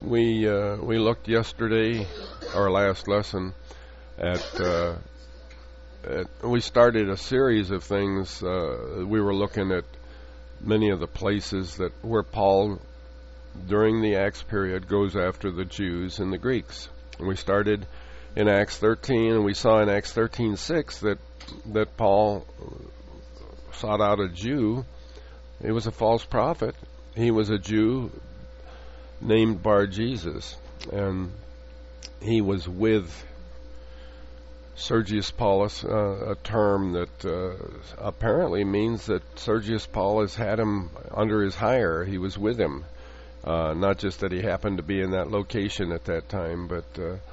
We looked yesterday, our last lesson, at we started a series of things. We were looking at many of the places that where Paul, during the Acts period, goes after the Jews and the Greeks. And we started in Acts 13, and we saw in Acts 13:6 that Paul sought out a Jew. He was a false prophet. He was a Jew named Bar-Jesus, and he was with Sergius Paulus, a term that apparently means that Sergius Paulus had him under his hire. He was with him, not just that he happened to be in that location at that time, but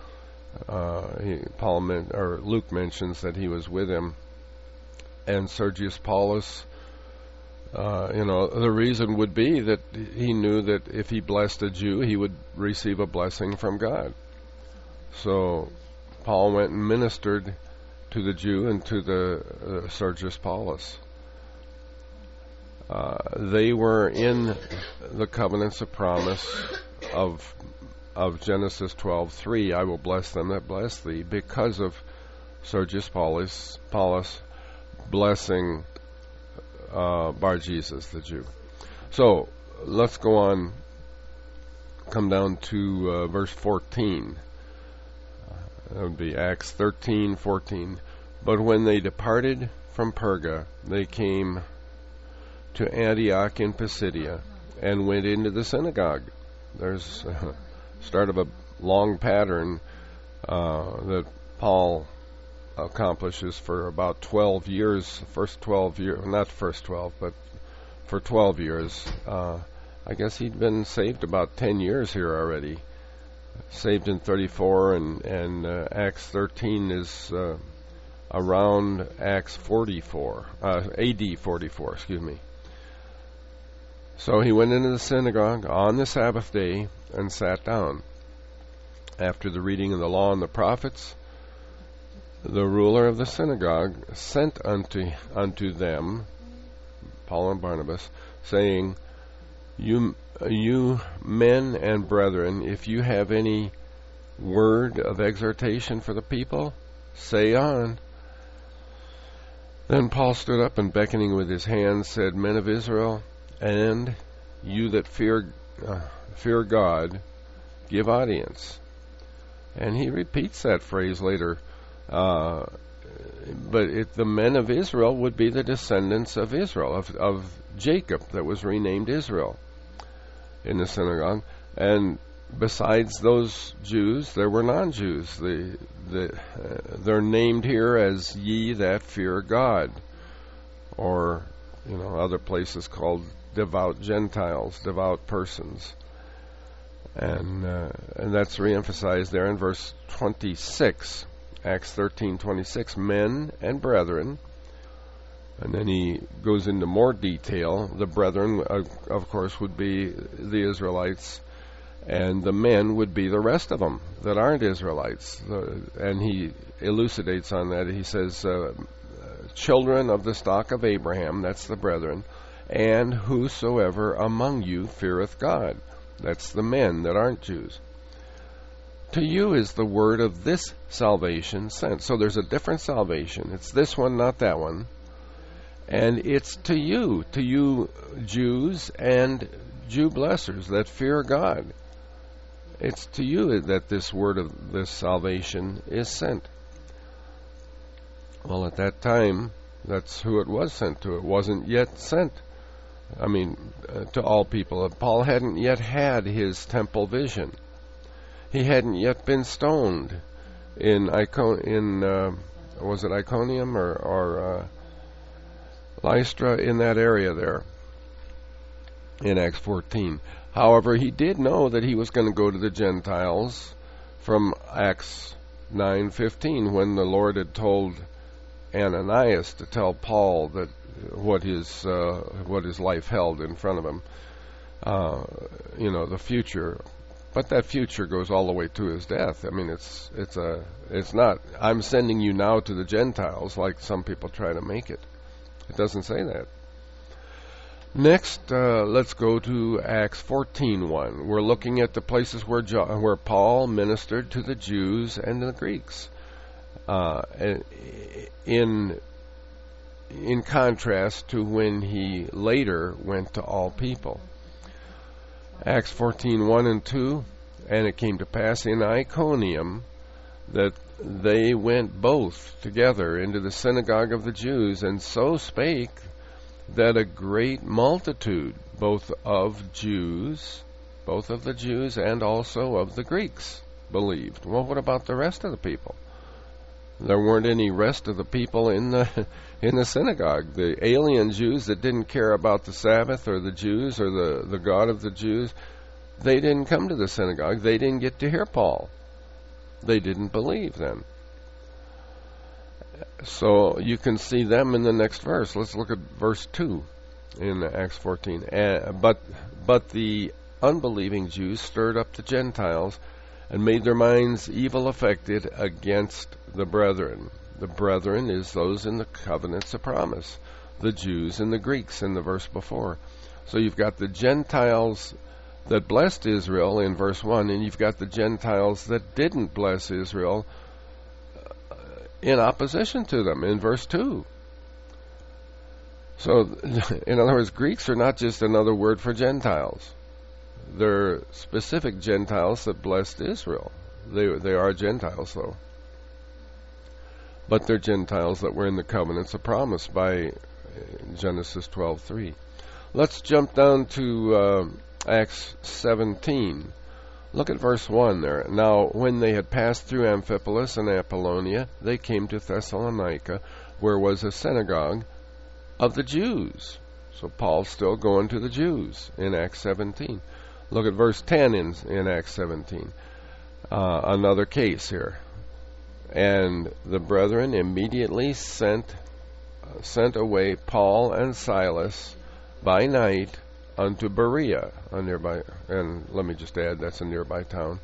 Luke mentions that he was with him. And Sergius Paulus, the reason would be that he knew that if he blessed a Jew, he would receive a blessing from God. So Paul went and ministered to the Jew and to the Sergius Paulus. They were in the covenants of promise of Genesis 12:3. I will bless them that bless thee, because of Sergius Paulus blessing Bar-Jesus, the Jew. So let's go on, come down to verse 14. That would be Acts 13:14. But when they departed from Perga, they came to Antioch in Pisidia and went into the synagogue. There's a start of a long pattern that Paul accomplishes for about 12 years. First 12 years, not first 12, but for 12 years. I guess he'd been saved about 10 years here already. Saved in 34, and Acts 13 is around Acts 44, AD 44, excuse me. So he went into the synagogue on the Sabbath day and sat down. After the reading of the law and the prophets, the ruler of the synagogue sent unto them, Paul and Barnabas, saying, You men and brethren, if you have any word of exhortation for the people, say on. Then Paul stood up and, beckoning with his hand, said, Men of Israel, and you that fear God, give audience. And he repeats that phrase later. But the men of Israel would be the descendants of Israel, of Jacob, that was renamed Israel in the synagogue. And besides those Jews, there were non-Jews. They're named here as ye that fear God, or other places called devout Gentiles, devout persons. And that's reemphasized there in verse 26, Acts 13:26, men and brethren. And then he goes into more detail. The brethren, of course, would be the Israelites, and the men would be the rest of them that aren't Israelites. And he elucidates on that. He says, children of the stock of Abraham, that's the brethren, and whosoever among you feareth God. That's the men that aren't Jews. To you is the word of this salvation sent. So there's a different salvation. It's this one, not that one. And it's to you Jews and Jew blessers that fear God. It's to you that this word of this salvation is sent. Well, at that time, that's who it was sent to. It wasn't yet sent, to all people. Paul hadn't yet had his temple vision. He hadn't yet been stoned in was it Iconium or Lystra, in that area there in Acts 14. However, he did know that he was going to go to the Gentiles from Acts 9:15, when the Lord had told Ananias to tell Paul that what his life held in front of him, the future. But that future goes all the way to his death. It's not, I'm sending you now to the Gentiles, like some people try to make it. It doesn't say that. Next, let's go to Acts 14:1. We're looking at the places where Paul ministered to the Jews and the Greeks. In contrast to when he later went to all people. Acts 14:1 and 2, and it came to pass in Iconium that they went both together into the synagogue of the Jews, and so spake that a great multitude, both of the Jews and also of the Greeks, believed. Well, what about the rest of the people? There weren't any rest of the people in the synagogue. The alien Jews that didn't care about the Sabbath or the Jews or the God of the Jews, they didn't come to the synagogue. They didn't get to hear Paul. They didn't believe then. So you can see them in the next verse. Let's look at verse 2 in Acts 14. But the unbelieving Jews stirred up the Gentiles and made their minds evil affected against the brethren. The brethren is those in the covenants of promise, the Jews and the Greeks in the verse before. So you've got the Gentiles that blessed Israel in verse 1, and you've got the Gentiles that didn't bless Israel in opposition to them in verse 2. So, in other words, Greeks are not just another word for Gentiles. They're specific Gentiles that blessed Israel. They are Gentiles, though. But they're Gentiles that were in the covenants of promise by Genesis 12:3. Let's jump down to Acts 17. Look at verse 1 there. Now, when they had passed through Amphipolis and Apollonia, they came to Thessalonica, where was a synagogue of the Jews. So Paul's still going to the Jews in Acts 17. Look at verse 10 in Acts 17. Another case here. And the brethren immediately sent away Paul and Silas by night unto Berea, a nearby, and let me just add, that's a nearby town,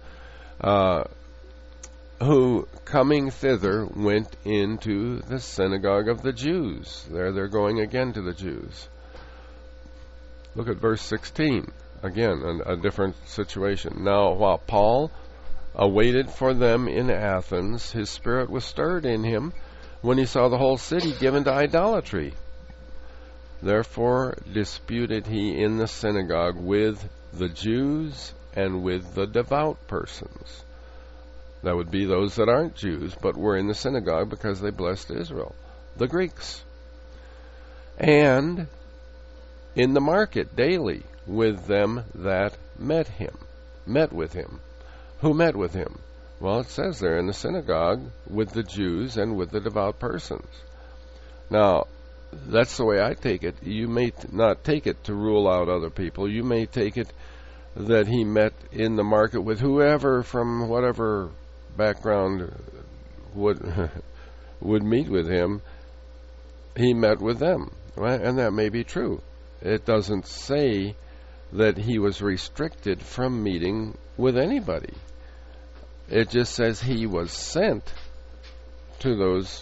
who, coming thither, went into the synagogue of the Jews. There they're going again to the Jews. Look at verse 16. Again, a different situation. Now, while Paul awaited for them in Athens, his spirit was stirred in him when he saw the whole city given to idolatry. Therefore disputed he in the synagogue with the Jews and with the devout persons. That would be those that aren't Jews, but were in the synagogue because they blessed Israel, the Greeks. And in the market daily with them that met with him. Who met with him? Well, it says there in the synagogue with the Jews and with the devout persons. Now, that's the way I take it. You may not take it to rule out other people. You may take it that he met in the market with whoever from whatever background would meet with him. He met with them, right? And that may be true. It doesn't say that he was restricted from meeting with anybody. It just says he was sent to those.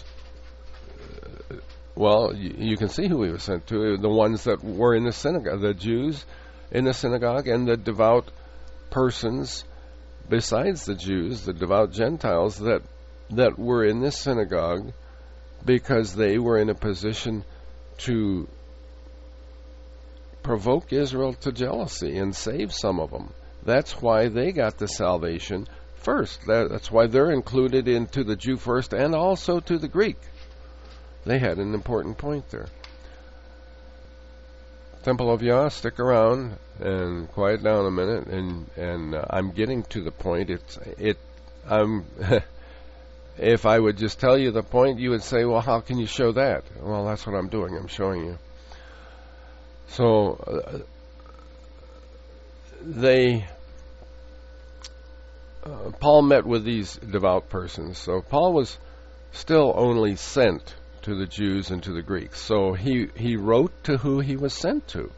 Well, you can see who he was sent to. The ones that were in the synagogue, the Jews in the synagogue, and the devout persons besides the Jews, the devout Gentiles that were in this synagogue, because they were in a position to provoke Israel to jealousy and save some of them. That's why they got the salvation first. That's why they're included into the Jew first and also to the Greek. They had an important point there. Temple of Yah, stick around and quiet down a minute, and I'm getting to the point. If I would just tell you the point, you would say, well, how can you show that? Well, that's what I'm doing. I'm showing you. So Paul met with these devout persons. So Paul was still only sent to the Jews and to the Greeks. So he wrote to who he was sent to.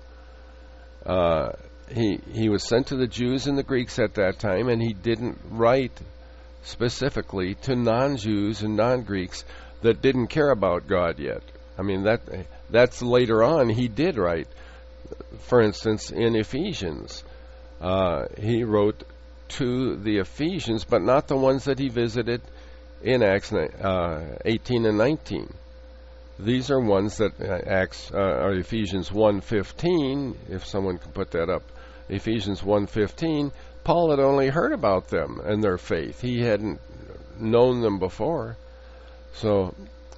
He was sent to the Jews and the Greeks at that time, and he didn't write specifically to non-Jews and non-Greeks that didn't care about God yet. I mean, that's later on he did write. For instance, in Ephesians, he wrote to the Ephesians, but not the ones that he visited in Acts 18 and 19. These are ones that are Ephesians 1:15, if someone can put that up. Ephesians 1:15, Paul had only heard about them and their faith. He hadn't known them before. So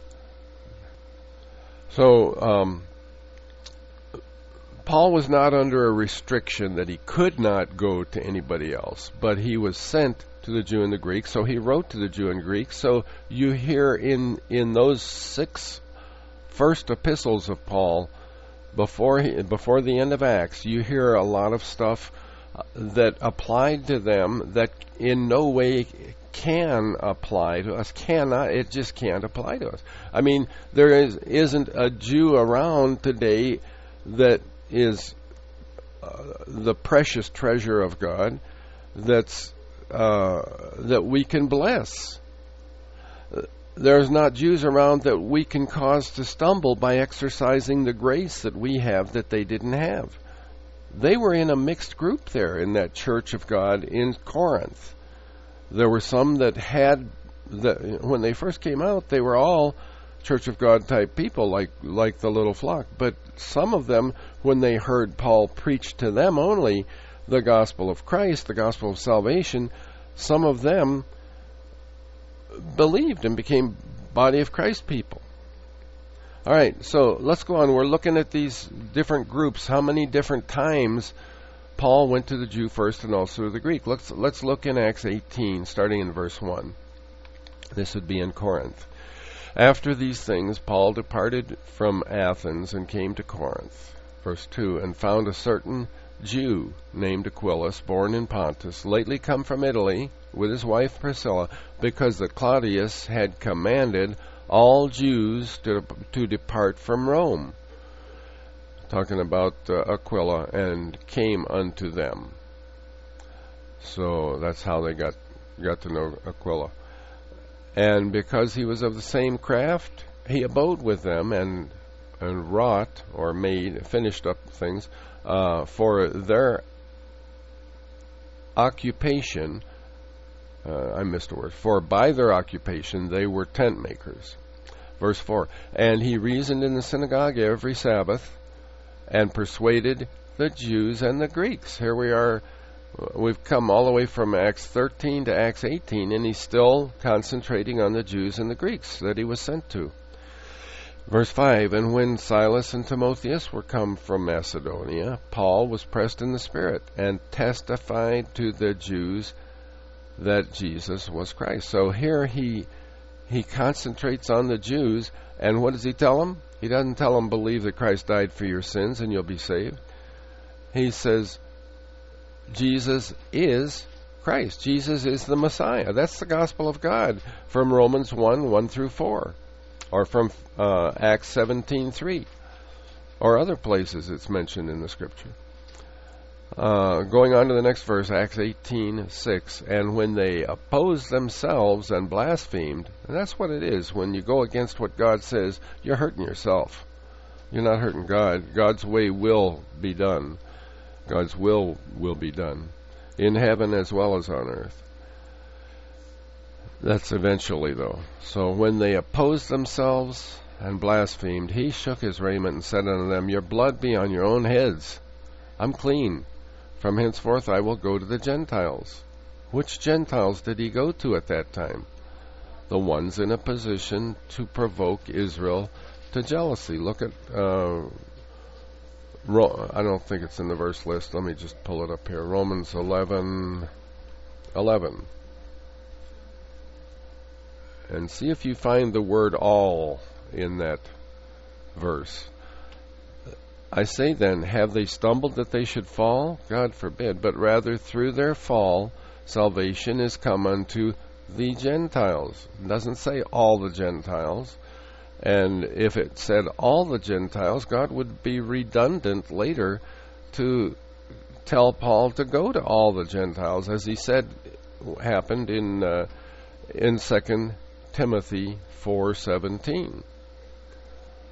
Paul was not under a restriction that he could not go to anybody else, but he was sent to the Jew and the Greek, so he wrote to the Jew and Greek. So you hear in those 6 first epistles of Paul, before the end of Acts, you hear a lot of stuff that applied to them that in no way can apply to us. It just can't apply to us. I mean, there isn't a Jew around today that is the precious treasure of God that we can bless. There's not Jews around that we can cause to stumble by exercising the grace that we have that they didn't have. They were in a mixed group there in that church of God in Corinth. There were some that when they first came out, they were all Church of God type people, like the little flock. But some of them, when they heard Paul preach to them only the gospel of Christ, the gospel of salvation, some of them believed and became body of Christ people. All right, so let's go on. We're looking at these different groups. How many different times Paul went to the Jew first and also to the Greek? Let's look in Acts 18, starting in verse 1. This would be in Corinth. After these things, Paul departed from Athens and came to Corinth. Verse 2, and found a certain Jew named Aquilus, born in Pontus, lately come from Italy, with his wife Priscilla, because that Claudius had commanded all Jews to depart from Rome. Talking about Aquila, and came unto them. So that's how they got to know Aquila. And because he was of the same craft, he abode with them and wrought or finished up things for their occupation. I missed a word. For by their occupation they were tent makers. Verse 4, and he reasoned in the synagogue every Sabbath and persuaded the Jews and the Greeks. Here we are. We've come all the way from Acts 13 to Acts 18, and he's still concentrating on the Jews and the Greeks that he was sent to. Verse 5, and when Silas and Timotheus were come from Macedonia, Paul was pressed in the Spirit and testified to the Jews that Jesus was Christ. So here he concentrates on the Jews, and what does he tell them? He doesn't tell them, believe that Christ died for your sins and you'll be saved. He says, Jesus is Christ. Jesus is the Messiah. That's the gospel of God from Romans 1 through 4. Or from Acts 17:3. Or other places it's mentioned in the Scripture. Going on to the next verse, Acts 18:6. And when they opposed themselves and blasphemed, and that's what it is. When you go against what God says, you're hurting yourself. You're not hurting God. God's way will be done. God's will be done in heaven as well as on earth. That's eventually, though. So when they opposed themselves and blasphemed, he shook his raiment and said unto them, your blood be on your own heads. I'm clean. From henceforth I will go to the Gentiles. Which Gentiles did he go to at that time? The ones in a position to provoke Israel to jealousy. Look at I don't think it's in the verse list. Let me just pull it up here. Romans 11. And see if you find the word all in that verse. I say then, have they stumbled that they should fall? God forbid. But rather through their fall, salvation is come unto the Gentiles. It doesn't say all the Gentiles. And if it said all the Gentiles, God would be redundant later to tell Paul to go to all the Gentiles, as he said happened in 2 Timothy 4:17.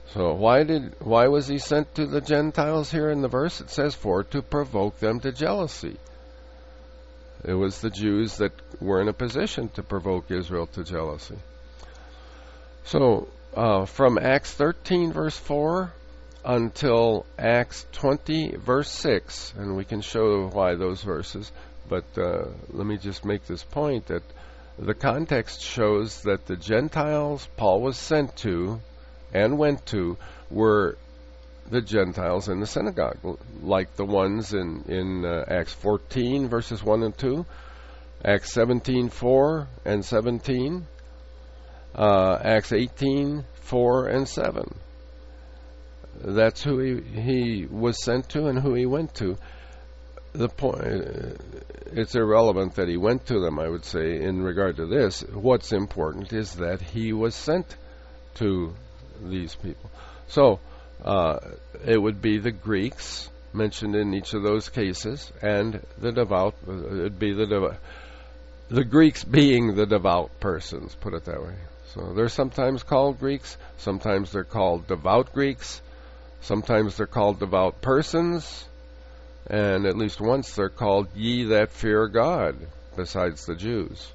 So why was he sent to the Gentiles here in the verse? It says, for to provoke them to jealousy. It was the Jews that were in a position to provoke Israel to jealousy. So from Acts 13 verse 4 until Acts 20 verse 6, and we can show why those verses, but let me just make this point that the context shows that the Gentiles Paul was sent to and went to were the Gentiles in the synagogue, like the ones in Acts 14 verses 1 and 2, Acts 17:4 and 17, Acts 18:4 and 7. That's who he was sent to and who he went to. The point, it's irrelevant that he went to them, I would say, in regard to this. What's important is that he was sent to these people. So it would be the Greeks mentioned in each of those cases, and the devout. It'd be the Greeks being the devout persons. Put it that way. So they're sometimes called Greeks. Sometimes they're called devout Greeks. Sometimes they're called devout persons. And at least once they're called ye that fear God, besides the Jews.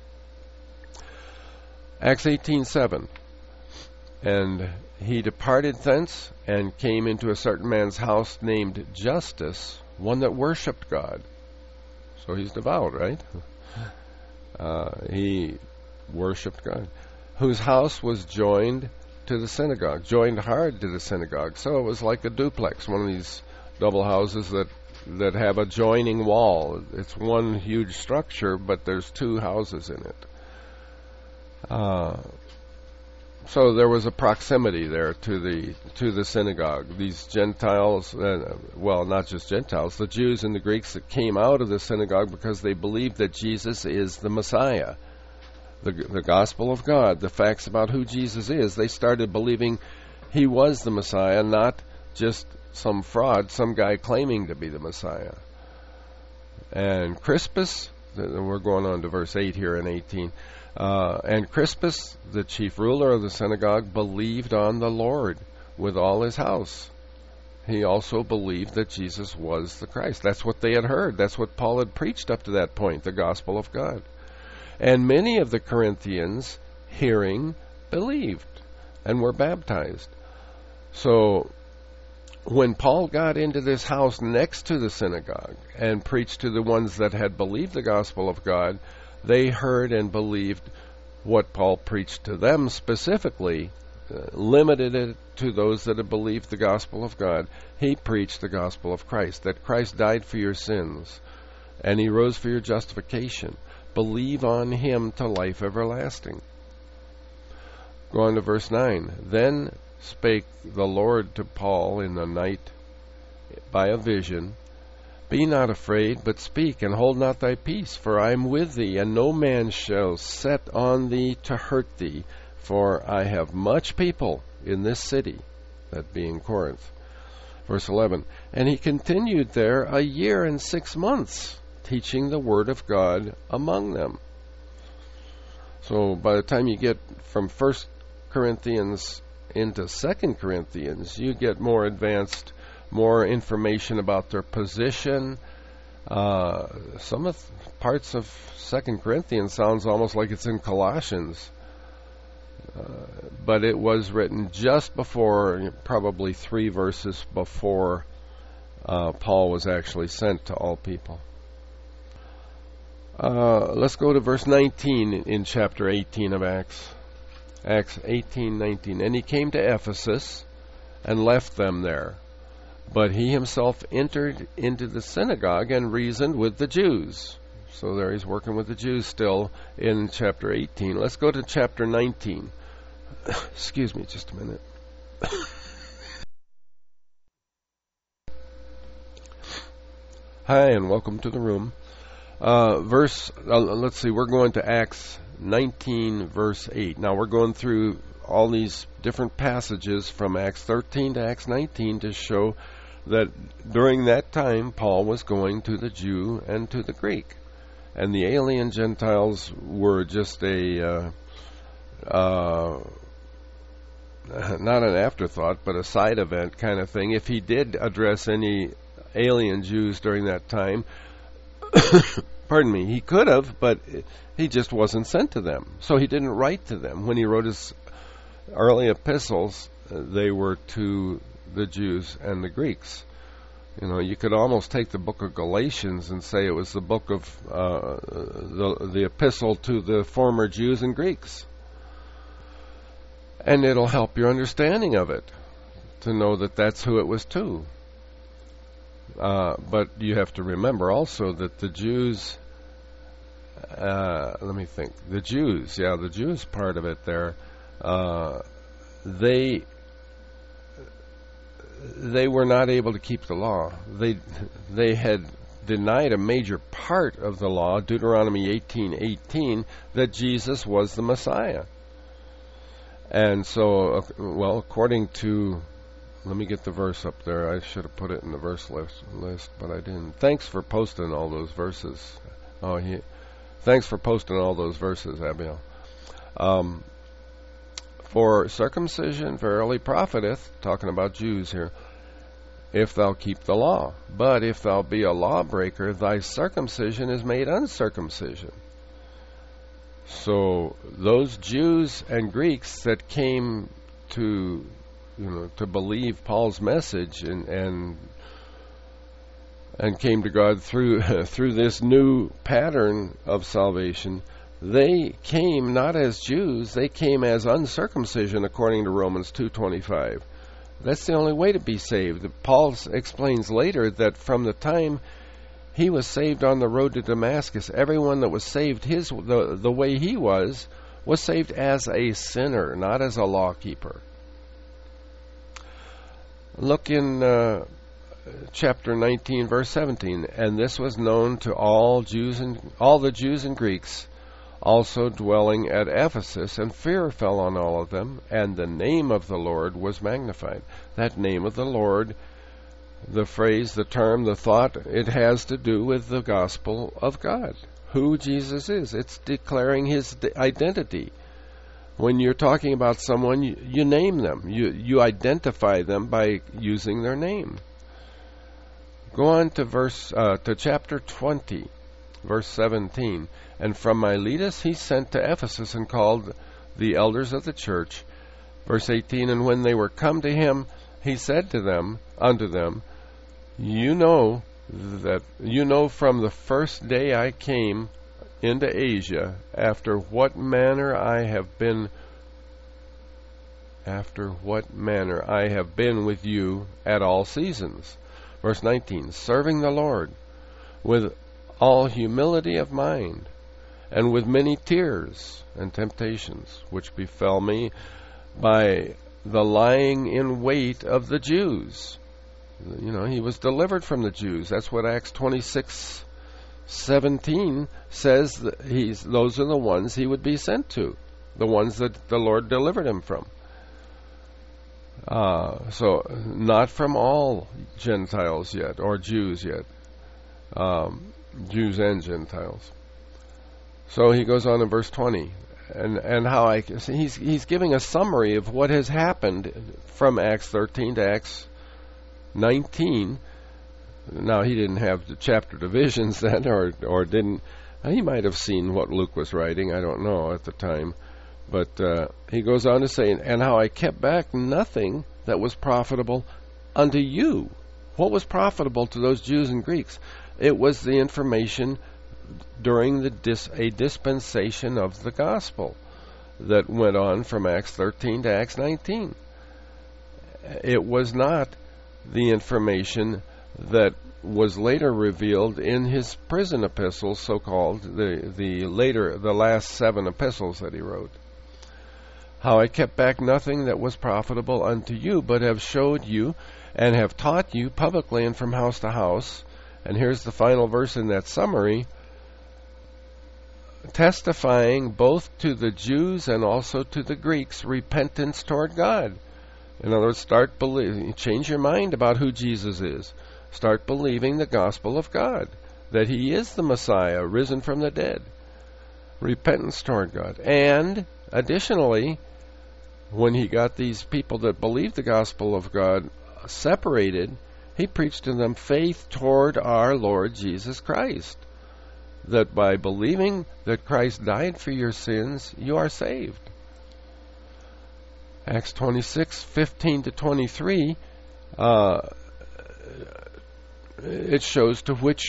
Acts 18:7. And he departed thence and came into a certain man's house named Justus, one that worshipped God. So he's devout, right? He worshipped God. Whose house was joined to the synagogue, joined hard to the synagogue. So it was like a duplex, one of these double houses that have a joining wall. It's one huge structure, but there's two houses in it. So there was a proximity there to the synagogue. These Gentiles, well, not just Gentiles, the Jews and the Greeks that came out of the synagogue because they believed that Jesus is the Messiah. The gospel of God, the facts about who Jesus is, they started believing he was the Messiah, not just some fraud, some guy claiming to be the Messiah. And Crispus, we're going on to verse 8 here in 18, and Crispus, the chief ruler of the synagogue, believed on the Lord with all his house. He also believed that Jesus was the Christ. That's what they had heard. That's what Paul had preached up to that point, the gospel of God. And many of the Corinthians, hearing, believed and were baptized. So when Paul got into this house next to the synagogue and preached to the ones that had believed the gospel of God, they heard and believed what Paul preached to them specifically, limited it to those that had believed the gospel of God. He preached the gospel of Christ, that Christ died for your sins and he rose for your justification. Believe on him to life everlasting. Go on to verse 9. Then spake the Lord to Paul in the night by a vision, Be not afraid, but speak, and hold not thy peace, for I am with thee, and no man shall set on thee to hurt thee, for I have much people in this city, that being Corinth. Verse 11. And he continued there 1 year and 6 months, teaching the word of God among them. So by the time you get from 1 Corinthians into 2 Corinthians, you get more advanced, more information about their position. Some of parts of 2 Corinthians sounds almost like it's in Colossians. But it was written just before, probably 3 verses before Paul was actually sent to all people. Let's go to verse 19 in chapter 18 of Acts. Acts 18:19. And he came to Ephesus and left them there. But he himself entered into the synagogue and reasoned with the Jews. So there he's working with the Jews still in chapter 18. Let's go to chapter 19. Excuse me just a minute. Hi, and welcome to the room. Let's see, we're going to Acts 19, verse 8. Now we're going through all these different passages from Acts 13 to Acts 19 to show that during that time Paul was going to the Jew and to the Greek. And the alien Gentiles were just not an afterthought, but a side event kind of thing. If he did address any alien Jews during that time, pardon me, he could have, but he just wasn't sent to them. So he didn't write to them. When he wrote his early epistles, they were to the Jews and the Greeks. You know, you could almost take the book of Galatians and say it was the book of the epistle to the former Jews and Greeks. And it'll help your understanding of it, to know that that's who it was to. But you have to remember also that the Jews, let me think, the Jews part of it there, they were not able to keep the law. They had denied a major part of the law, Deuteronomy 18:18, that Jesus was the Messiah. And so, well, according to, let me get the verse up there. I should have put it in the verse list, but I didn't. Thanks for posting all those verses. Thanks for posting all those verses, Abiel. For circumcision verily profiteth, talking about Jews here, if thou keep the law. But if thou be a lawbreaker, thy circumcision is made uncircumcision. So those Jews and Greeks that came to believe Paul's message and came to God through this new pattern of salvation, they came not as Jews, they came as uncircumcision, according to Romans 2:25. That's the only way to be saved. Paul explains later that from the time he was saved on the road to Damascus, everyone that was saved the way he was saved as a sinner, not as a lawkeeper. Look in chapter 19, verse 17. And this was known to all the Jews and Greeks, also dwelling at Ephesus, and fear fell on all of them, and the name of the Lord was magnified. That name of the Lord, the phrase, the term, the thought, it has to do with the gospel of God, who Jesus is. It's declaring his identity. When you're talking about someone, you name them. You identify them by using their name. Go on to chapter 20, verse 17. And from Miletus he sent to Ephesus and called the elders of the church. Verse 18. And when they were come to him, he said unto them, You know from the first day I came into Asia, after what manner I have been with you at all seasons. Verse 19, serving the Lord with all humility of mind, and with many tears and temptations, which befell me by the lying in wait of the Jews. You know, he was delivered from the Jews. That's what Acts 26:17 says. That those are the ones he would be sent to, the ones that the Lord delivered him from. So not from all Gentiles yet, or Jews yet, Jews and Gentiles. So he goes on in verse 20, and how he's giving a summary of what has happened from Acts 13 to Acts 19. Now, he didn't have the chapter divisions then, or didn't. He might have seen what Luke was writing, I don't know, at the time. But he goes on to say, and how I kept back nothing that was profitable unto you. What was profitable to those Jews and Greeks? It was the information during a dispensation of the gospel that went on from Acts 13 to Acts 19. It was not the information that was later revealed in his prison epistles, so-called, the last 7 epistles that he wrote. How I kept back nothing that was profitable unto you, but have showed you and have taught you publicly and from house to house. And here's the final verse in that summary, testifying both to the Jews and also to the Greeks repentance toward God. In other words, start believing, change your mind about who Jesus is. Start believing the gospel of God, that he is the Messiah, risen from the dead. Repentance toward God. And, additionally, when he got these people that believed the gospel of God separated, he preached to them faith toward our Lord Jesus Christ. That by believing that Christ died for your sins, you are saved. Acts 26:15-23, it shows to which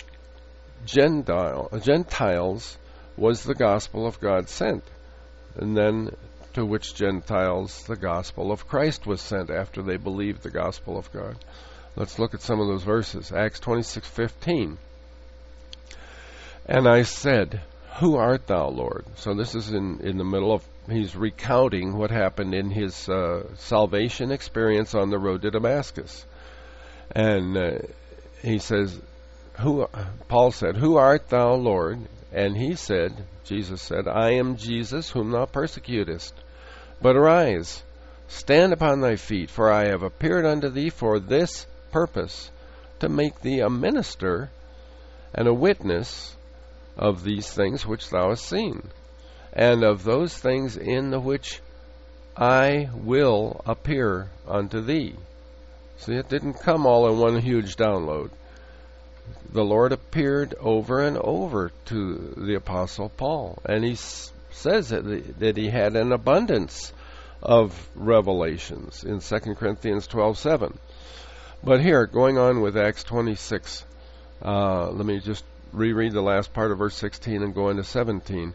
Gentiles was the gospel of God sent, and then to which Gentiles the gospel of Christ was sent after they believed the gospel of God. Let's look at some of those verses. Acts 26:15. And I said, who art thou, Lord? So this is in the middle of, he's recounting what happened in his salvation experience on the road to Damascus. And he says, Paul said, who art thou, Lord? And he said, Jesus said, I am Jesus whom thou persecutest. But arise, stand upon thy feet, for I have appeared unto thee for this purpose, to make thee a minister and a witness of these things which thou hast seen, and of those things in the which I will appear unto thee. See, it didn't come all in one huge download. The Lord appeared over and over to the Apostle Paul, and he says that he had an abundance of revelations in 2 Corinthians 12:7. But here, going on with Acts 26, let me just reread the last part of verse 16 and go into 17.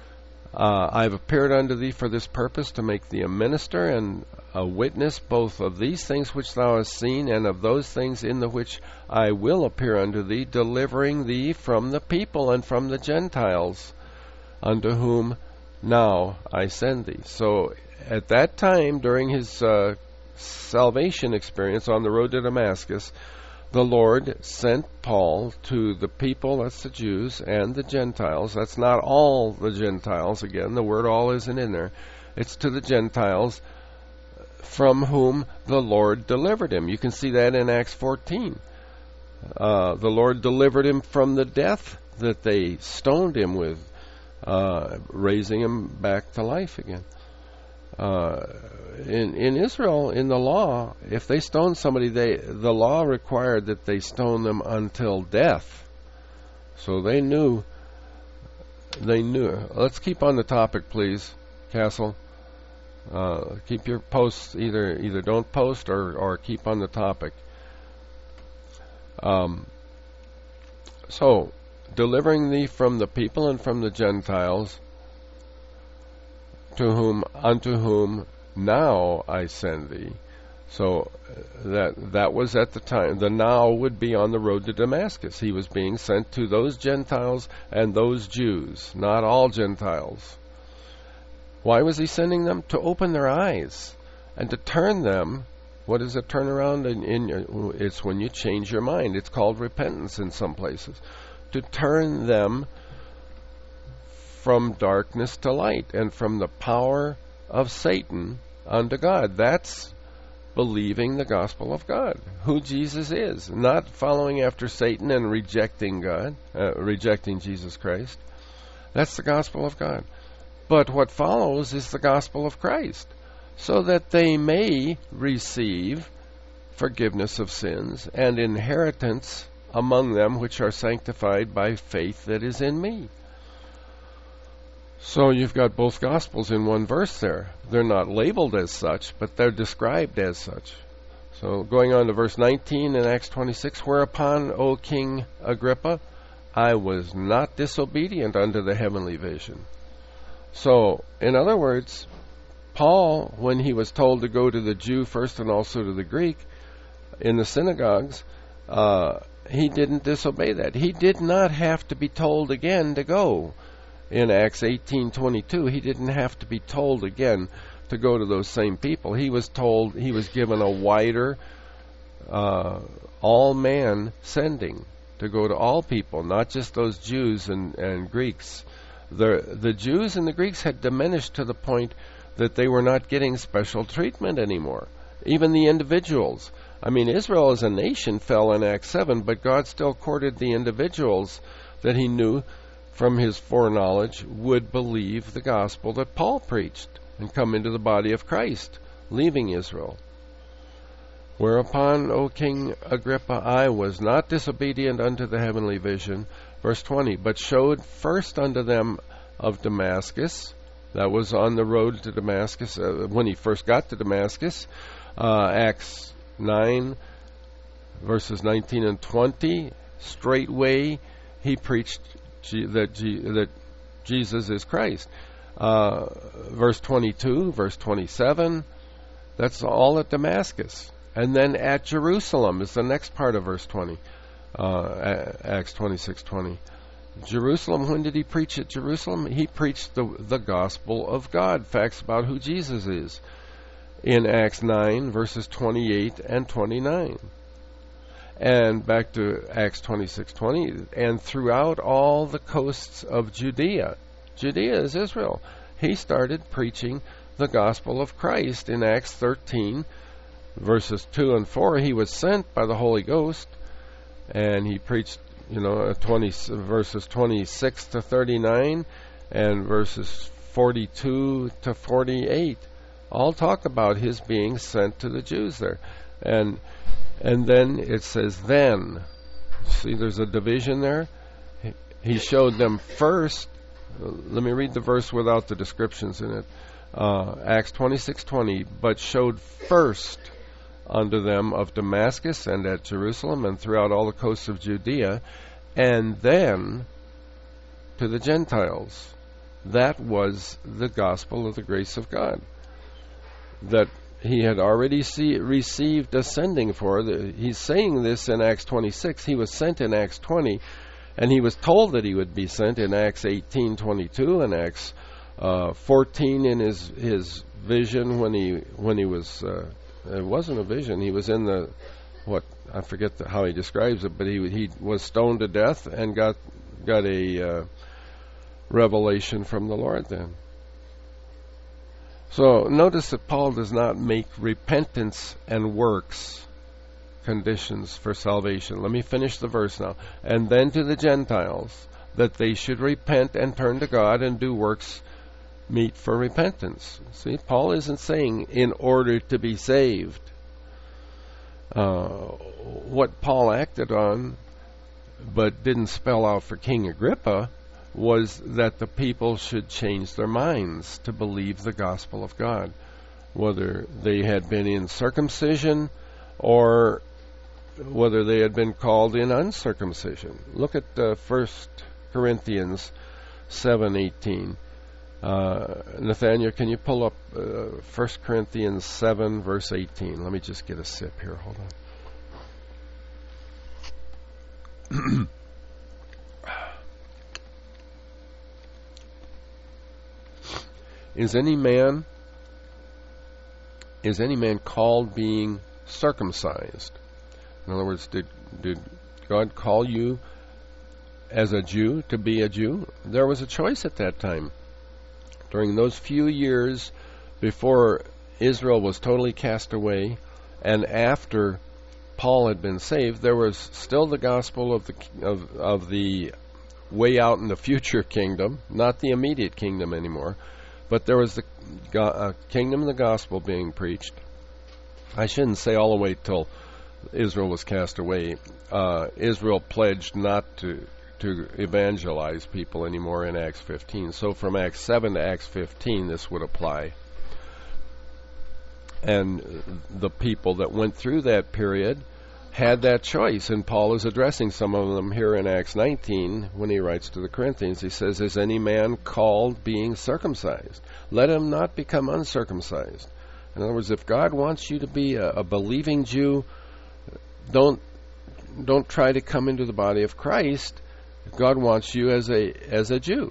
I have appeared unto thee for this purpose, to make thee a minister and a witness both of these things which thou hast seen, and of those things in the which I will appear unto thee, delivering thee from the people and from the Gentiles, unto whom now I send thee. So at that time, during his salvation experience on the road to Damascus, the Lord sent Paul to the people, that's the Jews, and the Gentiles. That's not all the Gentiles. Again, the word all isn't in there. It's to the Gentiles from whom the Lord delivered him. You can see that in Acts 14. The Lord delivered him from the death that they stoned him with, raising him back to life again. In Israel, in the law, if they stoned somebody, the law required that they stone them until death. So they knew. Let's keep on the topic, please, Castle. Keep your posts, either don't post or keep on the topic. So, delivering thee from the people and from the Gentiles, unto whom now I send thee. So that was at the time. The now would be on the road to Damascus. He was being sent to those Gentiles and those Jews, not all Gentiles. Why was he sending them? To open their eyes and to turn them. What is a turnaround? It's when you change your mind. It's called repentance in some places. To turn them from darkness to light, and from the power of Satan unto God. That's believing the gospel of God, who Jesus is, not following after Satan and rejecting God, rejecting Jesus Christ. That's the gospel of God. But what follows is the gospel of Christ, so that they may receive forgiveness of sins and inheritance among them which are sanctified by faith that is in me. So you've got both Gospels in one verse there. They're not labeled as such, but they're described as such. So going on to verse 19 in Acts 26, whereupon, O King Agrippa, I was not disobedient unto the heavenly vision. So, in other words, Paul, when he was told to go to the Jew first and also to the Greek in the synagogues, he didn't disobey that. He did not have to be told again to go. In Acts 18:22, he didn't have to be told again to go to those same people. He was told, he was given a wider, all-man sending to go to all people, not just those Jews and Greeks. The Jews and the Greeks had diminished to the point that they were not getting special treatment anymore. Even the individuals. I mean, Israel as a nation fell in Acts 7, but God still courted the individuals that he knew from his foreknowledge would believe the gospel that Paul preached. and come into the body of Christ, leaving Israel. Whereupon, O King Agrippa, I was not disobedient unto the heavenly vision, verse 20, but showed first unto them of Damascus. That was on the road to Damascus, when he first got to Damascus. Acts 9, verses 19 and 20. Straightway he preached that Jesus is Christ. Verse 22, verse 27, that's all at Damascus. And then at Jerusalem is the next part of verse 20, Acts 26:20. Jerusalem, when did he preach at Jerusalem? He preached the gospel of God, facts about who Jesus is, in Acts 9, verses 28 and 29. And back to Acts 26:20, and throughout all the coasts of Judea. Judea is Israel. He started preaching the gospel of Christ in Acts 13, verses 2 and 4. He was sent by the Holy Ghost, and he preached, verses 26 to 39 and verses 42 to 48. All talk about his being sent to the Jews there. And then it says, then. See, there's a division there. He showed them first. Let me read the verse without the descriptions in it. Acts 26:20, but showed first unto them of Damascus and at Jerusalem and throughout all the coasts of Judea, and then to the Gentiles. That was the gospel of the grace of God that he had already received a sending for. He's saying this in Acts 26. He was sent in Acts 20, and he was told that he would be sent in Acts 18:22 and Acts 14 in his vision when he was. It wasn't a vision. He was in I forget how he describes it, but he was stoned to death and got a revelation from the Lord then. So notice that Paul does not make repentance and works conditions for salvation. Let me finish the verse now. And then to the Gentiles, that they should repent and turn to God and do works meet for repentance. See, Paul isn't saying in order to be saved. What Paul acted on, but didn't spell out for King Agrippa, was that the people should change their minds to believe the gospel of God, whether they had been in circumcision or whether they had been called in uncircumcision. Look at 1 Corinthians 7:18. Nathaniel, can you pull up 1 Corinthians 7, verse 18? Let me just get a sip here. Hold on. Is any man called being circumcised? In other words, did God call you as a Jew to be a Jew? There was a choice at that time. During those few years before Israel was totally cast away, and after Paul had been saved, there was still the gospel of the way out in the future kingdom, not the immediate kingdom anymore, but there was the kingdom of the gospel being preached. I shouldn't say all the way till Israel was cast away. Israel pledged not to evangelize people anymore in Acts 15. So from Acts 7 to Acts 15, this would apply. And the people that went through that period had that choice, and Paul is addressing some of them here in Acts 19 when he writes to the Corinthians. He says, is any man called being circumcised? Let him not become uncircumcised. In other words, if God wants you to be a believing Jew, don't try to come into the body of Christ. God wants you as a Jew.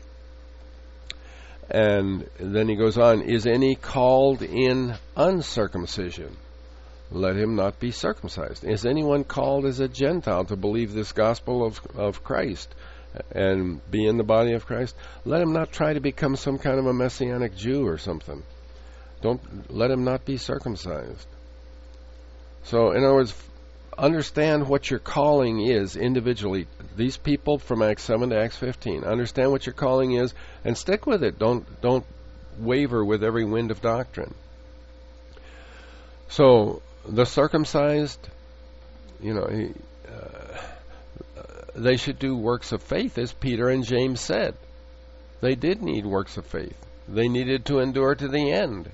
And then he goes on, is any called in uncircumcision? Let him not be circumcised. Is anyone called as a Gentile to believe this gospel of Christ and be in the body of Christ? Let him not try to become some kind of a Messianic Jew or something. Don't let him not be circumcised. So, in other words, understand what your calling is individually. These people from Acts 7 to Acts 15, understand what your calling is and stick with it. Don't waver with every wind of doctrine. So the circumcised, they should do works of faith, as Peter and James said. They did need works of faith. They needed to endure to the end.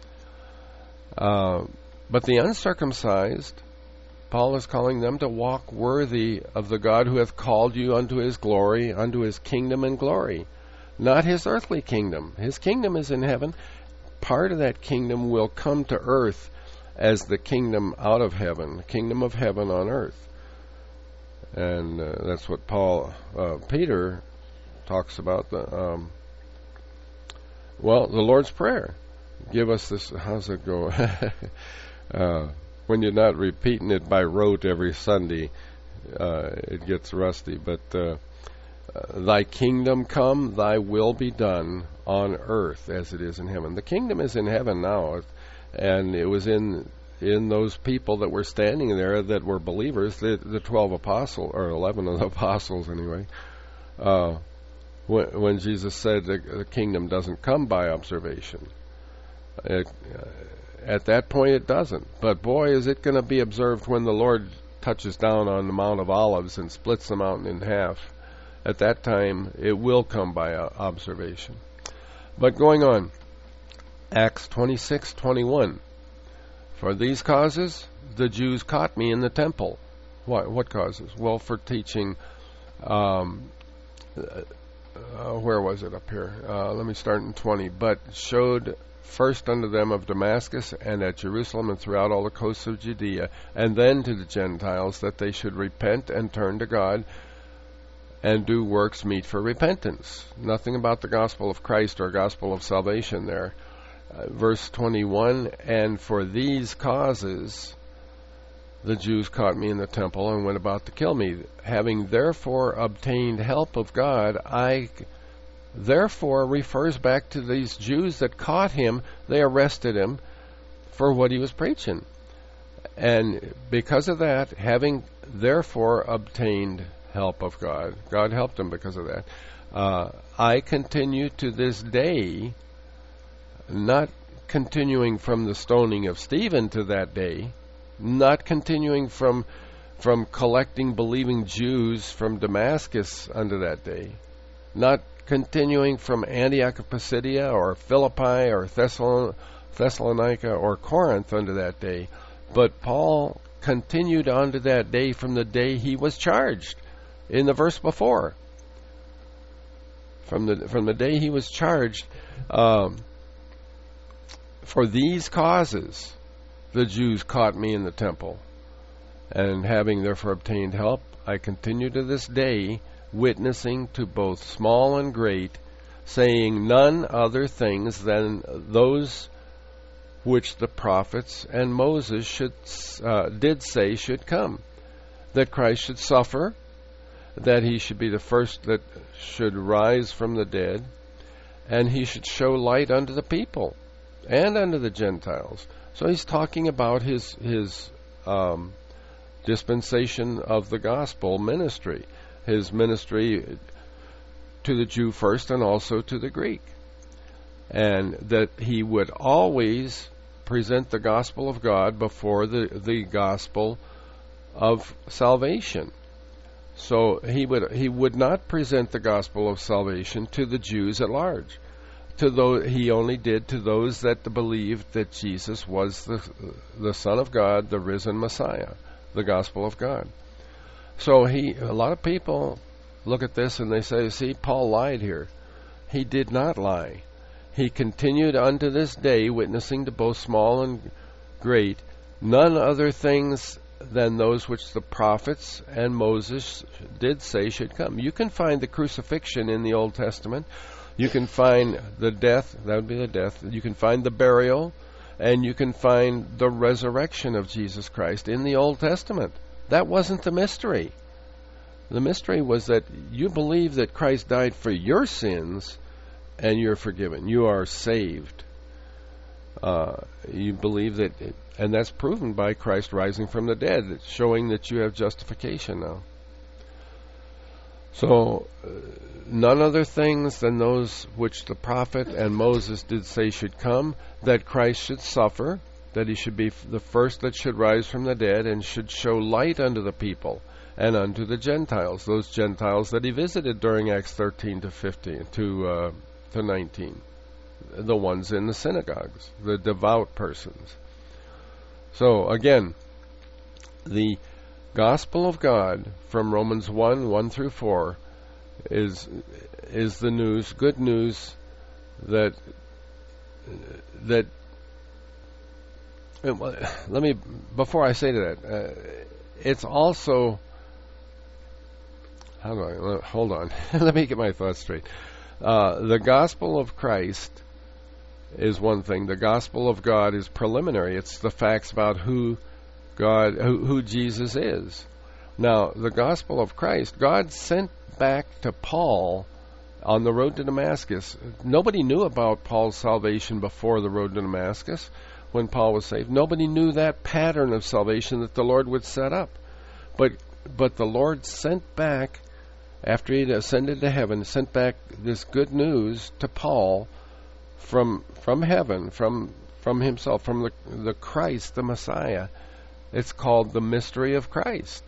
But the uncircumcised, Paul is calling them to walk worthy of the God who hath called you unto his glory, unto his kingdom and glory. Not his earthly kingdom. His kingdom is in heaven. Part of that kingdom will come to earth as the kingdom out of heaven, the kingdom of heaven on earth. And that's what Peter talks about. The Lord's Prayer. Give us this. How's it go? When you're not repeating it by rote every Sunday, it gets rusty. But thy kingdom come, thy will be done on earth as it is in heaven. The kingdom is in heaven now, and it was in those people that were standing there that were believers, the 12 apostles, or 11 of the apostles anyway, when Jesus said the kingdom doesn't come by observation. At that point it doesn't. But boy, is it going to be observed when the Lord touches down on the Mount of Olives and splits the mountain in half. At that time, it will come by observation. But going on, Acts 26:21. For these causes, the Jews caught me in the temple. What causes? Well, for teaching, where was it up here? Let me start in 20. But showed first unto them of Damascus and at Jerusalem and throughout all the coasts of Judea, and then to the Gentiles, that they should repent and turn to God and do works meet for repentance. Nothing about the gospel of Christ or gospel of salvation there. Verse 21, and for these causes the Jews caught me in the temple and went about to kill me. Having therefore obtained help of God, therefore refers back to these Jews that caught him. They arrested him for what he was preaching. And because of that, having therefore obtained help of God, God helped him because of that, I continue to this day, not continuing from the stoning of Stephen to that day, not continuing from collecting believing Jews from Damascus unto that day, not continuing from Antioch of Pisidia or Philippi or Thessalonica or Corinth unto that day, but Paul continued unto that day from the day he was charged in the verse before. From the day he was charged, for these causes the Jews caught me in the temple, and having therefore obtained help, I continue to this day, witnessing to both small and great, saying none other things than those which the prophets and Moses did say should come, that Christ should suffer, that he should be the first that should rise from the dead, and he should show light unto the people and unto the Gentiles. So he's talking about his dispensation of the gospel ministry, his ministry to the Jew first and also to the Greek, and that he would always present the gospel of God before the gospel of salvation. So he would not present the gospel of salvation to the Jews at large. He only did to those that believed that Jesus was the Son of God, the risen Messiah, the gospel of God. So a lot of people look at this and they say, see, Paul lied here. He did not lie. He continued unto this day, witnessing to both small and great, none other things than those which the prophets and Moses did say should come. You can find the crucifixion in the Old Testament. You can find the death, that would be the death. You can find the burial, and you can find the resurrection of Jesus Christ in the Old Testament. That wasn't the mystery. The mystery was that you believe that Christ died for your sins, and you're forgiven. You are saved. You believe that, and that's proven by Christ rising from the dead, showing that you have justification now. So, none other things than those which the prophet and Moses did say should come, that Christ should suffer, that he should be the first that should rise from the dead, and should show light unto the people, and unto the Gentiles, those Gentiles that he visited during Acts 13 to 15 to 19, the ones in the synagogues, the devout persons. So, again, the gospel of God from Romans 1 through 4 is the news, good news that let me, before I say that, it's also, hold on, let me get my thoughts straight. The gospel of Christ is one thing. The gospel of God is preliminary. It's the facts about who Jesus is. Now, the gospel of Christ, God sent back to Paul on the road to Damascus. Nobody knew about Paul's salvation before the road to Damascus when Paul was saved. Nobody knew that pattern of salvation that the Lord would set up. But the Lord sent back, after he'd ascended to heaven, sent back this good news to Paul from heaven, from himself, from the Christ, the Messiah. It's called the mystery of Christ.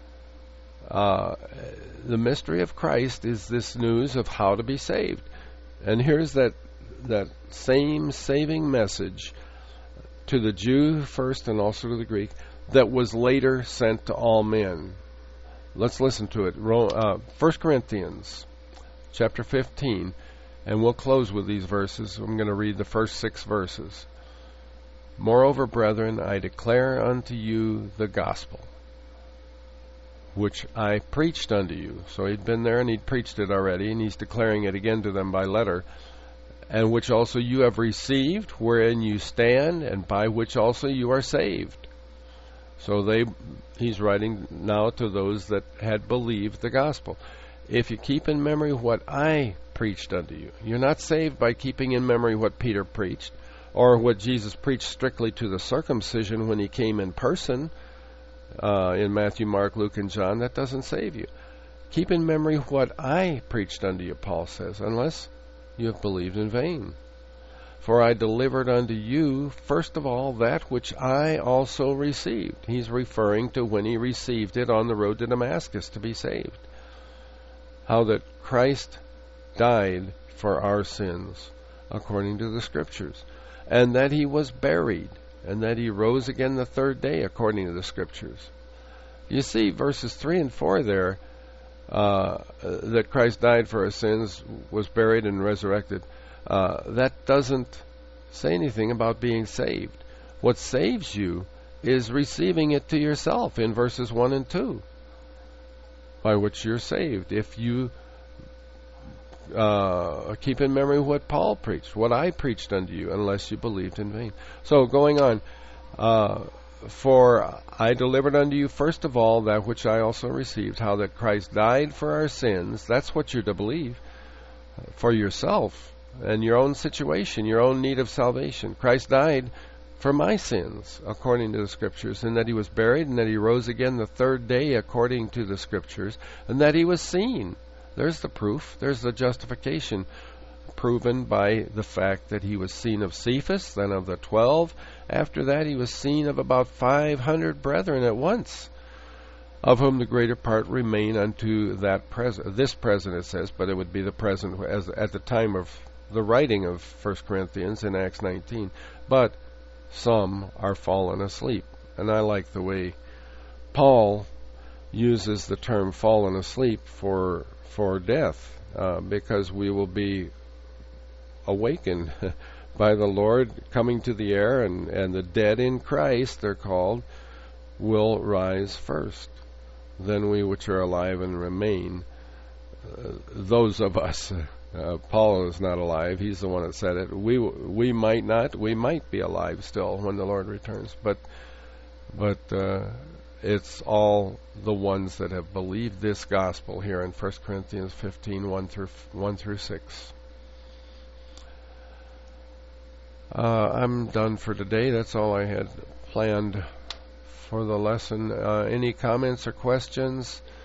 The mystery of Christ is this news of how to be saved. And here's that same saving message to the Jew first and also to the Greek that was later sent to all men. Let's listen to it. 1 Corinthians chapter 15, and we'll close with these verses. I'm going to read the first 6 verses. Moreover, brethren, I declare unto you the gospel, which I preached unto you. So he'd been there and he'd preached it already, and he's declaring it again to them by letter. And which also you have received, wherein you stand, and by which also you are saved. So he's writing now to those that had believed the gospel. If you keep in memory what I preached unto you, you're not saved by keeping in memory what Peter preached, or what Jesus preached strictly to the circumcision when he came in person, in Matthew, Mark, Luke, and John. That doesn't save you. Keep in memory what I preached unto you, Paul says, unless you have believed in vain. For I delivered unto you, first of all, that which I also received. He's referring to when he received it on the road to Damascus to be saved. How that Christ died for our sins, according to the Scriptures, and that he was buried, and that he rose again the third day, according to the Scriptures. You see, verses 3 and 4 there, that Christ died for our sins, was buried, and resurrected. That doesn't say anything about being saved. What saves you is receiving it to yourself in verses 1 and 2, by which you're saved. If you keep in memory what Paul preached, what I preached unto you, unless you believed in vain. So going on, for I delivered unto you first of all that which I also received, how that Christ died for our sins. That's what you're to believe for yourself and your own situation, your own need of salvation. Christ died for my sins, according to the Scriptures, and that he was buried, and that he rose again the third day, according to the Scriptures, and that he was seen. There's the proof. There's the justification, proven by the fact that he was seen of Cephas, then of the 12. After that, he was seen of about 500 brethren at once, of whom the greater part remain unto that present. This present, it says, but it would be the present as at the time of the writing of 1 Corinthians in Acts 19. But some are fallen asleep. And I like the way Paul uses the term fallen asleep for death, because we will be awakened by the Lord coming to the air, and the dead in Christ, they're called, will rise first. Then we which are alive and remain, those of us, Paul is not alive, he's the one that said it, we might be alive still when the Lord returns, but it's all the ones that have believed this gospel here in 1 Corinthians 15, 1 through 6. I'm done for today. That's all I had planned for the lesson. Any comments or questions?